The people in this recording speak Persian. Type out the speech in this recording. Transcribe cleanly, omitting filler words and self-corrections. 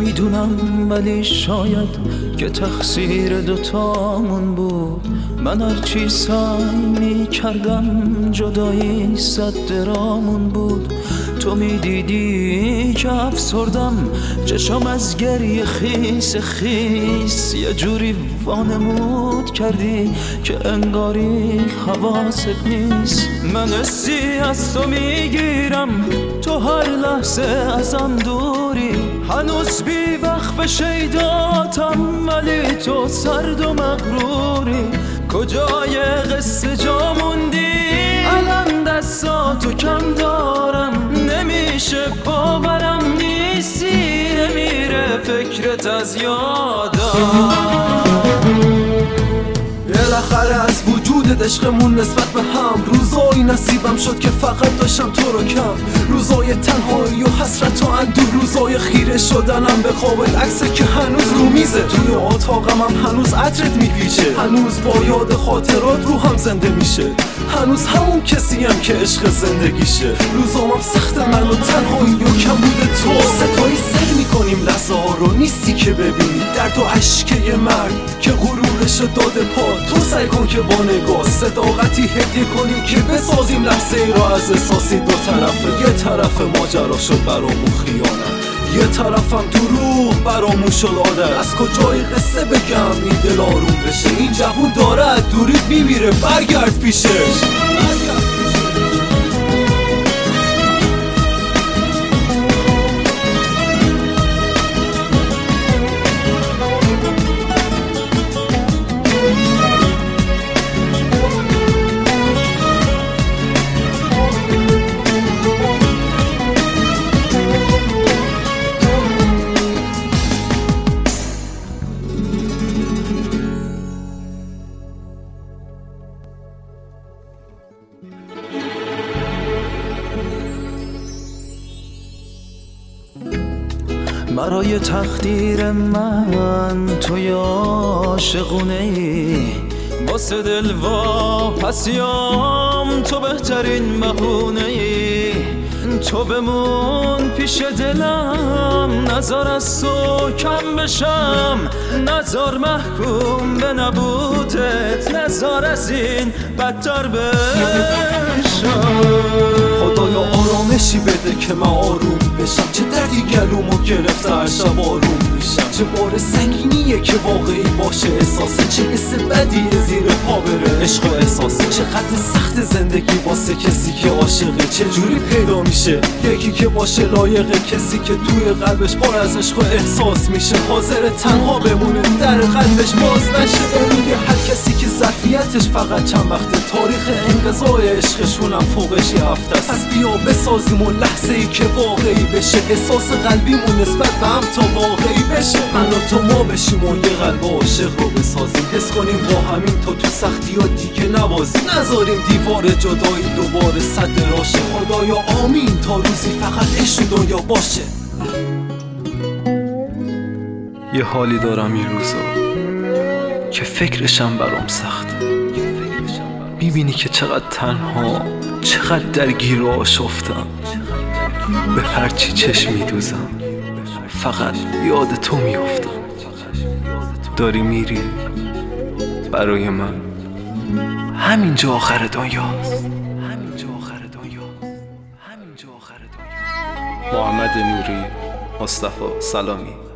نمیدونم ولی شاید که تقصیر دوتامون بود. من هرچی سعی میکردم جدایی صد درامون بود. تو میدیدی که افسردم، چشم از گریه خیس خیس یه جوری وانمود کردی که انگاری حواست نیست. من حسی از تو میگیرم، تو هر لحظه ازم دوری. هنوز بی وقف شیداتم ولی تو سرد و مغروری. کجای قصه جا موندی؟ الان دستاتو کم دارم، نمیشه باورم نیستی. نمیره فکرت از یادم. بالاخره از وجود عشقمون نسبت به هم روزایی نصیبم شد که فقط داشتم تو رو کم. روزای تنهایی و حسرت و اندوه، روزای خیره شدنم به قابل عکسه که هنوز رو میزه. توی اتاقم هم هنوز عطرت میپیچه، هنوز با یاد خاطرات روحم زنده میشه. هنوز همون کسیم که عشق زندگیشه. روزامم سخت من و تنهایی و کم بوده تو. ستایی سر میکنیم لحظه ها رو، نیستی که ببینی درد و عشق یه مرد که غرورش داده پا. تو سعی کن که با نگاه صداقتی هدیه کنی که بسازیم لحظه ای را از احساسی دو طرفه. یه طرف ماجرا شد برامون خیانت، یه طرفم دروغ برامون شد عادت. از کجای قصه بگم این دل آروم بشه؟ این جوون داره از دوریت میمیره، برگرد پیشش. برای تقدیر من توی عاشقونه ای، واسه دل واپسیام تو بهترین بهونه ای. تو بمون پیش دلم، نذار از تو کم بشم، نذار محکوم به نبودت، نذار از این بدتر بشم. خدایا آرامشی بده که من آروم بشم. چه دردی گلومو گرفته هر شب آروم میشم. چه بار سنگینیه که واقعی باشه احساسه، چه حس بدیه زیر پا بره عشق و احساسه. چه قد سخت زندگی واسه کسی که عاشقه، چه جوری پیدا میشه یکی که باشه لایقه، کسی که توی قلبش پر از عشق و احساس میشه. حاضر تنها بمونه در قلبش باز نشه. میگه هر کسی که ظرفیتش فقط چند وقته، تاریخ انقضای عشقشونم فوقش یه هفته است. پس بیا بسازیم اون لحظه ای که واقعی بشه، احساس قلبیمون نسبت به هم تا واقعی بشه. من و تو ما بشیم و یه قلب عاشق رو بسازیم، حس کنیم با همین تا تو سختی ها دیگه نوازیم. نذاریم دیوار جدایی دوباره صد راشه. خدایا آمین تا روزی فقط عشق دنیا باشه. یه حالی دارم این روزا که فکرشم برام سخته. میبینی که چقدر تنها، چقدر درگیر و آشفتم. به هرچی چشم میدوزم فقط یاد تو میافتم. داری میری برای من، همینجا آخر دنیاست. محمد نوری، مصطفی سلامی.